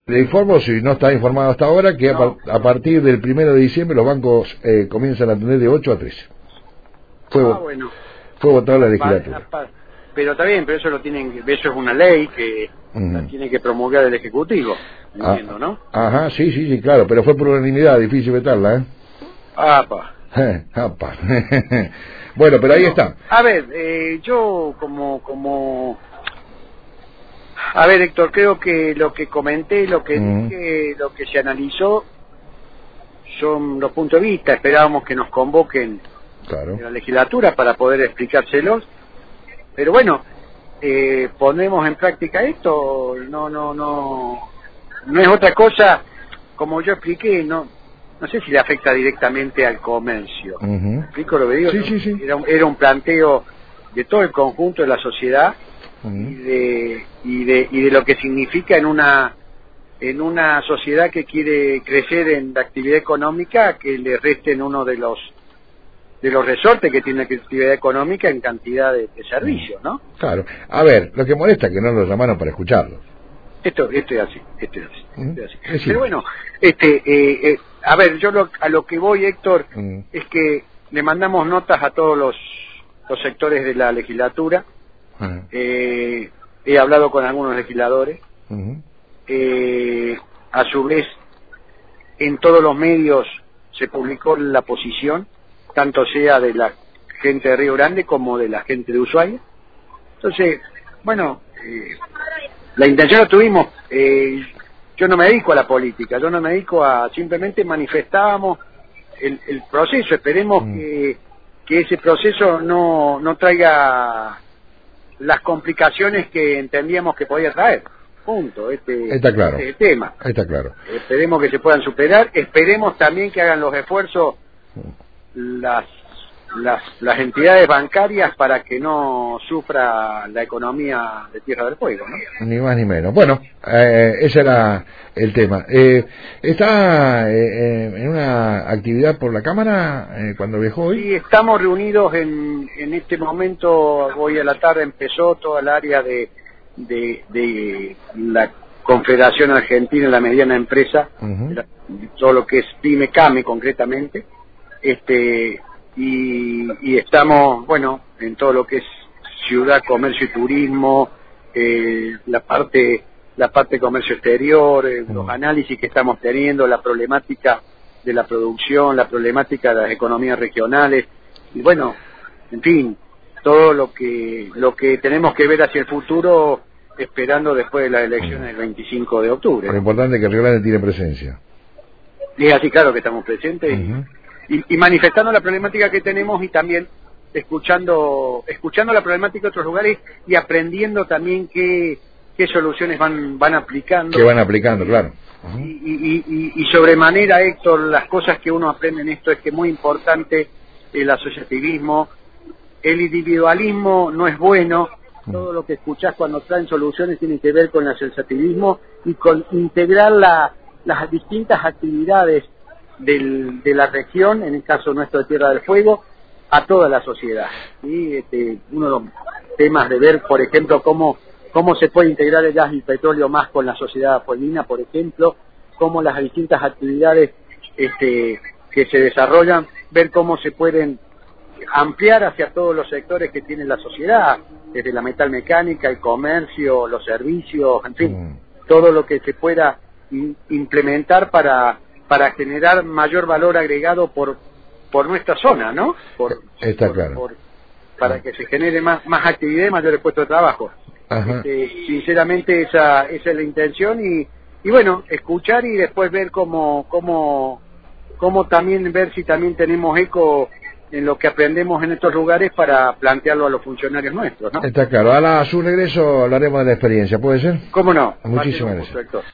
Le informo, si no está informado hasta ahora, que a partir del 1 de diciembre los bancos comienzan a atender de 8 a 13. Bueno. Fue votada la legislatura. Pero está bien, pero eso eso es una ley que la tiene que promulgar el Ejecutivo, entiendo, ¿no? Ajá, sí, claro, pero fue por unanimidad, difícil vetarla, ¿eh? Apa. Bueno, pero ahí está. A ver, yo a ver, Héctor, creo que lo que comenté, lo que dije, lo que se analizó, son los puntos de vista. Esperábamos que nos convoquen en la legislatura para poder explicárselos. Pero bueno, ponemos en práctica esto, no es otra cosa, como yo expliqué, no sé si le afecta directamente al comercio. ¿Me explico lo que digo? Sí. Era un planteo de todo el conjunto de la sociedad y de lo que significa en una sociedad que quiere crecer en la actividad económica, que le resten uno de los resortes que tiene la actividad económica en cantidad de servicios, ¿no? Claro. A ver, lo que molesta es que no lo llamaron para escucharlo. Esto es así. Pero bueno, a ver, yo a lo que voy, Héctor, es que le mandamos notas a todos los sectores de la legislatura. He hablado con algunos legisladores. A su vez, en todos los medios se publicó la posición, tanto sea de la gente de Río Grande como de la gente de Ushuaia. Entonces, bueno, la intención la tuvimos. Yo no me dedico a la política, yo no me dedico simplemente manifestábamos el proceso. Esperemos que ese proceso no traiga las complicaciones que entendíamos que podía traer. Punto. Está claro. Este es el tema. Está claro. Esperemos que se puedan superar. Esperemos también que hagan los esfuerzos las entidades bancarias para que no sufra la economía de Tierra del Fuego, ¿no? Ni más ni menos. Bueno, ese era el tema. ¿Está en una actividad por la Cámara cuando viajó hoy? Sí, estamos reunidos en este momento. Hoy a la tarde empezó toda el área de la Confederación Argentina de la Mediana Empresa, todo lo que es PYME-CAME concretamente, y estamos, bueno, en todo lo que es ciudad, comercio y turismo, la parte de comercio exterior, los análisis que estamos teniendo, la problemática de la producción, la problemática de las economías regionales, y bueno, en fin, todo lo que tenemos que ver hacia el futuro, esperando después de las elecciones del 25 de octubre. Lo importante es que Río Grande tiene presencia. Y es así, claro que estamos presentes y manifestando la problemática que tenemos, y también escuchando la problemática de otros lugares y aprendiendo también qué soluciones van aplicando. Que van aplicando, claro. Y sobremanera, Héctor, las cosas que uno aprende en esto es que es muy importante el asociativismo. El individualismo no es bueno. Todo lo que escuchás cuando traen soluciones tiene que ver con el asociativismo y con integrar las distintas actividades de la región, en el caso nuestro de Tierra del Fuego, a toda la sociedad. ¿Sí? Uno de los temas de ver, por ejemplo, cómo se puede integrar el gas y el petróleo más con la sociedad fueguina, por ejemplo, cómo las distintas actividades que se desarrollan, ver cómo se pueden ampliar hacia todos los sectores que tiene la sociedad, desde la metalmecánica, el comercio, los servicios, en fin, todo lo que se pueda implementar para generar mayor valor agregado por nuestra zona, ¿no? Está claro. Para que se genere más actividad y mayores puestos de trabajo. Sinceramente esa es la intención, y bueno, escuchar y después ver cómo también ver si también tenemos eco en lo que aprendemos en estos lugares para plantearlo a los funcionarios nuestros, ¿no? Está claro. A su regreso hablaremos de la experiencia, ¿puede ser? ¿Cómo no? Muchísimas gracias.